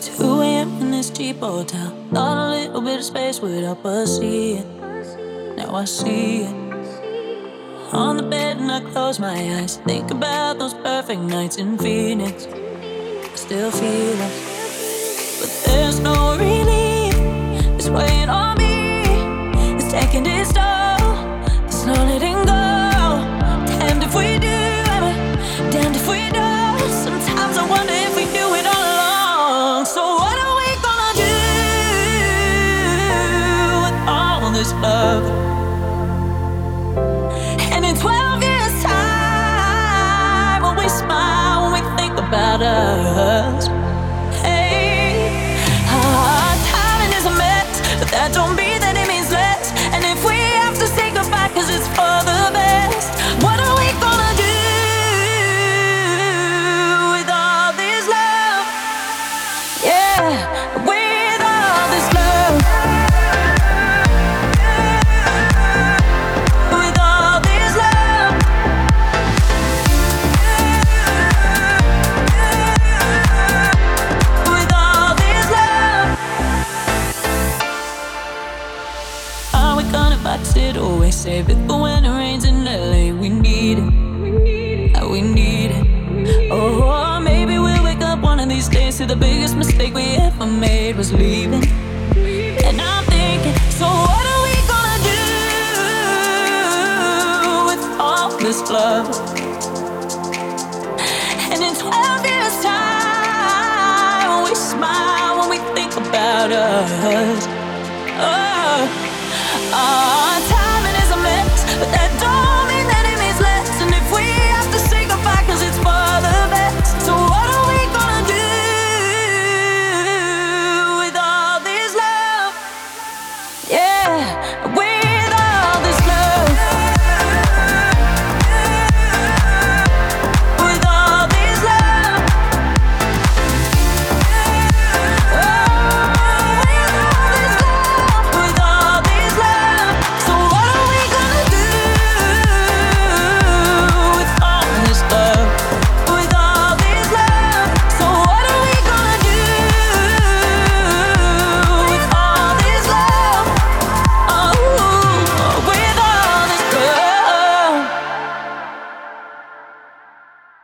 2 a.m. in this cheap hotel. Thought a little bit of space would help us see it. Now I see it. On the bed and I close my eyes. Think about those perfect nights in Phoenix. I still feel it, but there's no relief. It's weighing on me. It's taking its toll. There's no letting go. Damned if we do, damned if we don't. Sometimes I wonder if we knew it all along. So what are we gonna do with all this love? And in 12 years' time, will we smile when we think about us? Hey, our timing is a mess, but that don't mean that it means less. And if we have to say goodbye 'cause it's for the best, what are we gonna do with all this love? Yeah, with all this love. With all this love. With all this love. Are we gonna box it away? Save it for when it rains in LA. We need it. We need it. Oh, maybe we'll wake up one of these days to the biggest mistake we ever made was leaving. And I'm thinking, so what are we gonna do with all this love? And in 12 years' time, will we smile when we think about us?